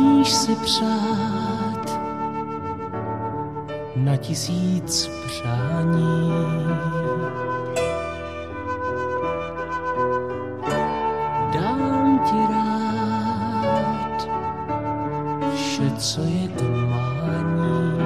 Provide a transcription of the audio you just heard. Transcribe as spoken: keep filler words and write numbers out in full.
smíš si přát na tisíc přání. Dám ti rád vše, co je k mání.